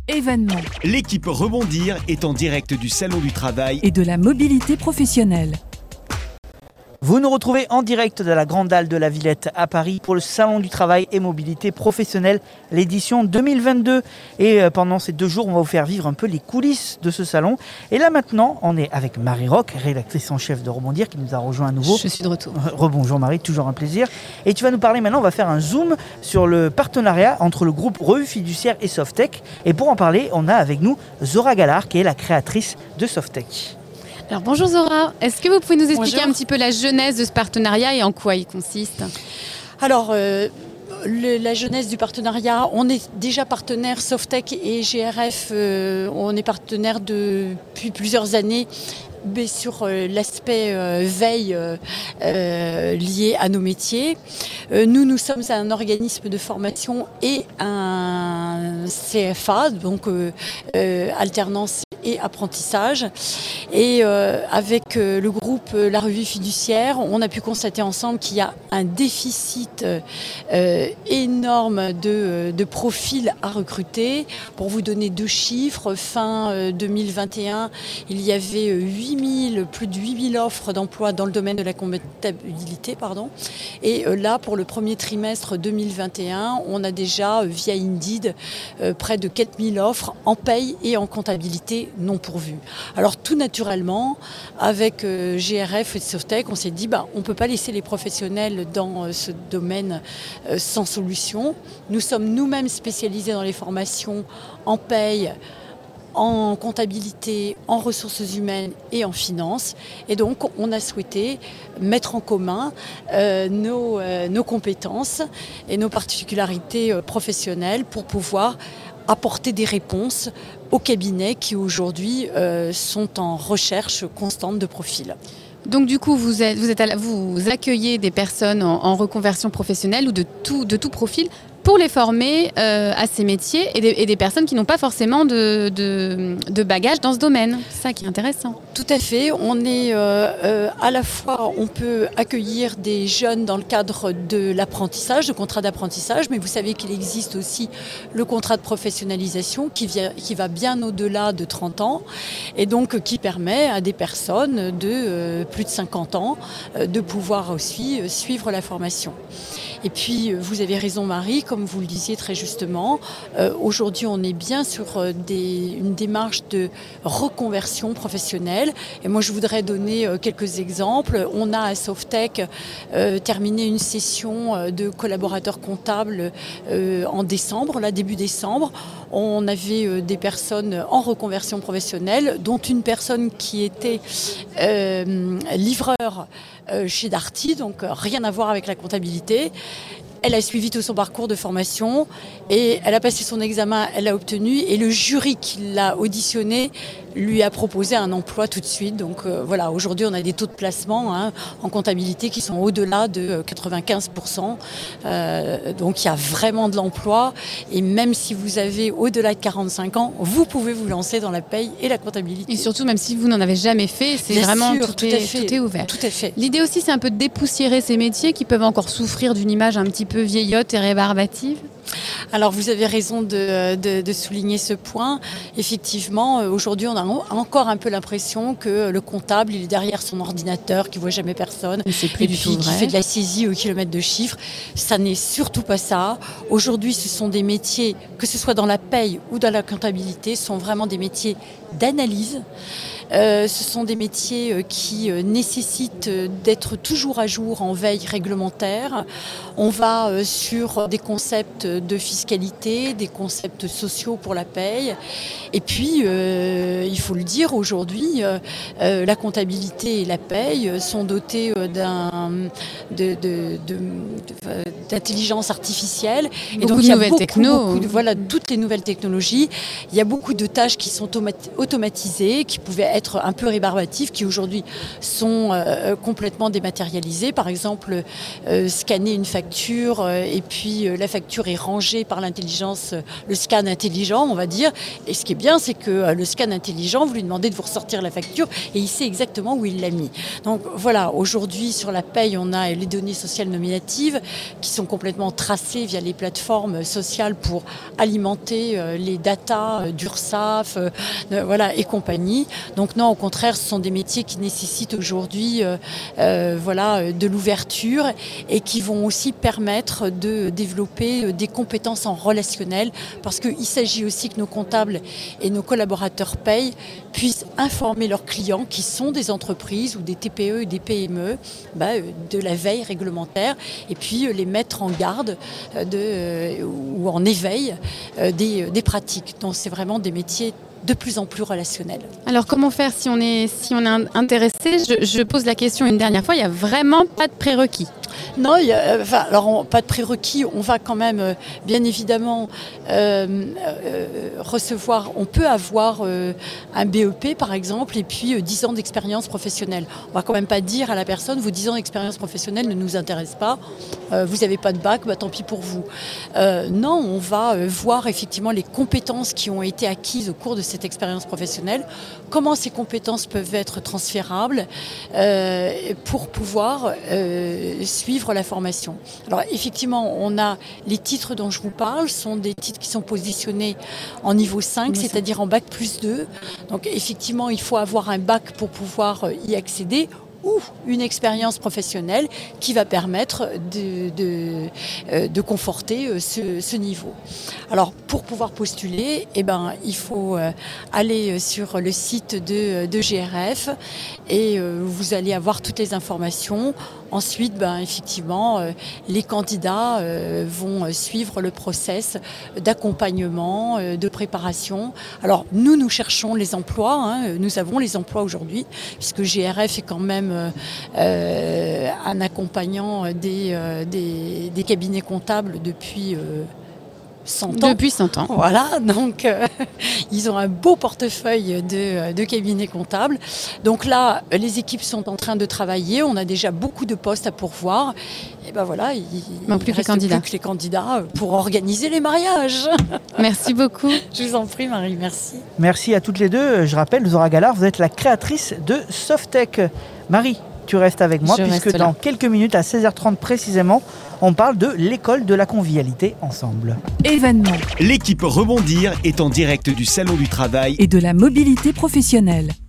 événements L'équipe Rebondir est en direct du Salon du Travail et de la mobilité professionnelle. Vous nous retrouvez en direct de la Grande Halle de la Villette à Paris pour le Salon du Travail et Mobilité Professionnelle, l'édition 2022. Et pendant ces 2 jours, on va vous faire vivre un peu les coulisses de ce salon. Et là maintenant, on est avec Marie Roch, rédactrice en chef de Rebondir, qui nous a rejoint à nouveau. Je suis de retour. Rebonjour Marie, toujours un plaisir. Et tu vas nous parler maintenant, on va faire un zoom sur le partenariat entre le groupe Revue Fiduciaire et Softec. Et pour en parler, on a avec nous Zora Gallard, qui est la créatrice de Softec. Alors bonjour Zora, est-ce que vous pouvez nous expliquer Bonjour. un petit peu la genèse de ce partenariat et en quoi il consiste ? Alors, la jeunesse du partenariat, on est déjà partenaires, Softec et GRF, on est partenaires depuis plusieurs années. Mais sur l'aspect veille lié à nos métiers. Nous sommes un organisme de formation et un CFA, donc alternance et apprentissage. Et avec le groupe La Revue Fiduciaire, on a pu constater ensemble qu'il y a un déficit énorme de profils à recruter. Pour vous donner 2 chiffres, fin 2021, il y avait plus de 8000 offres d'emploi dans le domaine de la comptabilité. Et là, pour le premier trimestre 2021, on a déjà, via Indeed, près de 4000 offres en paye et en comptabilité non pourvues. Alors tout naturellement, avec GRF et Softec, on s'est dit on ne peut pas laisser les professionnels dans ce domaine sans solution. Nous sommes nous-mêmes spécialisés dans les formations en paye, en comptabilité, en ressources humaines et en finance. Et donc, on a souhaité mettre en commun nos compétences et nos particularités professionnelles pour pouvoir apporter des réponses aux cabinets qui aujourd'hui sont en recherche constante de profils. Donc du coup, vous accueillez des personnes en reconversion professionnelle ou de tout profil pour les former à ces métiers et des personnes qui n'ont pas forcément de bagages dans ce domaine. C'est ça qui est intéressant. Tout à fait. On est à la fois, on peut accueillir des jeunes dans le cadre de l'apprentissage, de contrat d'apprentissage, mais vous savez qu'il existe aussi le contrat de professionnalisation qui va bien au-delà de 30 ans et donc qui permet à des personnes de plus de 50 ans de pouvoir aussi suivre la formation. Et puis, vous avez raison Marie, comme vous le disiez très justement, aujourd'hui on est bien sur une démarche de reconversion professionnelle. Et moi je voudrais donner quelques exemples. On a à Softec terminé une session de collaborateurs comptables en décembre, début décembre. On avait des personnes en reconversion professionnelle, dont une personne qui était livreur chez Darty, donc rien à voir avec la comptabilité. Elle a suivi tout son parcours de formation et elle a passé son examen, elle l'a obtenu et le jury qui l'a auditionné lui a proposé un emploi tout de suite. Donc voilà, aujourd'hui on a des taux de placement en comptabilité qui sont au-delà de 95%. Donc il y a vraiment de l'emploi et même si vous avez au-delà de 45 ans, vous pouvez vous lancer dans la paye et la comptabilité. Et surtout, même si vous n'en avez jamais fait, c'est Bien vraiment sûr, tout est ouvert. Tout à fait. L'idée aussi, c'est un peu de dépoussiérer ces métiers qui peuvent encore souffrir d'une image un petit peu vieillotte et rébarbative. Alors vous avez raison de souligner ce point. Effectivement, aujourd'hui on a encore un peu l'impression que le comptable il est derrière son ordinateur, qui voit jamais personne, Mais c'est plus et du puis tout qui vrai. fait de la saisie au kilomètre de chiffres. Ça n'est surtout pas ça. Aujourd'hui ce sont des métiers, que ce soit dans la paye ou dans la comptabilité, sont vraiment des métiers d'analyse. Ce sont des métiers qui nécessitent d'être toujours à jour en veille réglementaire. On va sur des concepts de fiscalité, des concepts sociaux pour la paye. Et puis, il faut le dire, aujourd'hui, la comptabilité et la paye sont dotés d'intelligence artificielle. Et donc, il y a toutes les nouvelles technologies. Il y a beaucoup de tâches qui sont automatisées, qui pouvaient être un peu rébarbatifs, qui aujourd'hui sont complètement dématérialisés. Par exemple, scanner une facture et puis la facture est rangée par l'intelligence, le scan intelligent, on va dire. Et ce qui est bien, c'est que le scan intelligent, vous lui demandez de vous ressortir la facture et il sait exactement où il l'a mis. Donc voilà, aujourd'hui sur la paye, on a les données sociales nominatives qui sont complètement tracées via les plateformes sociales pour alimenter les datas d'URSSAF voilà, et compagnie. Donc non, au contraire, ce sont des métiers qui nécessitent aujourd'hui voilà, de l'ouverture et qui vont aussi permettre de développer des compétences en relationnel, parce qu'il s'agit aussi que nos comptables et nos collaborateurs paye puissent informer leurs clients, qui sont des entreprises ou des TPE et des PME, de la veille réglementaire, et puis les mettre en garde ou en éveil des pratiques. Donc c'est vraiment des métiers de plus en plus relationnels. Alors comment faire si on est intéressé? Je pose la question une dernière fois, il n'y a vraiment pas de prérequis. Non, pas de prérequis. On va quand même, bien évidemment, recevoir. On peut avoir un BEP, par exemple, et puis 10 ans d'expérience professionnelle. On va quand même pas dire à la personne, vos 10 ans d'expérience professionnelle ne nous intéressent pas. Vous n'avez pas de bac, tant pis pour vous. Non, on va voir effectivement les compétences qui ont été acquises au cours de cette expérience professionnelle. Comment ces compétences peuvent être transférables pour pouvoir suivre la formation. Alors effectivement, on a les titres dont je vous parle, sont des titres qui sont positionnés en niveau 5, c'est-à-dire en bac plus 2. Donc effectivement, il faut avoir un bac pour pouvoir y accéder, ou une expérience professionnelle qui va permettre de conforter ce niveau. Alors, pour pouvoir postuler, il faut aller sur le site de GRF et vous allez avoir toutes les informations. Ensuite, effectivement, les candidats vont suivre le process d'accompagnement, de préparation. Alors, nous cherchons les emplois. Nous avons les emplois aujourd'hui, puisque GRF est quand même un accompagnant des cabinets comptables depuis 100 ans. Depuis 100 ans. Voilà, donc ils ont un beau portefeuille de cabinets comptables. Donc là, les équipes sont en train de travailler. On a déjà beaucoup de postes à pourvoir. Et voilà, il ne reste plus que les candidats pour organiser les mariages. Merci beaucoup. Je vous en prie, Marie, merci. Merci à toutes les deux. Je rappelle, Zora Gallard, vous êtes la créatrice de Softech. Marie, tu restes avec moi, puisque dans quelques minutes, à 16h30 précisément, on parle de l'école de la convivialité ensemble. Événement. L'équipe Rebondir est en direct du Salon du Travail Et de la mobilité professionnelle.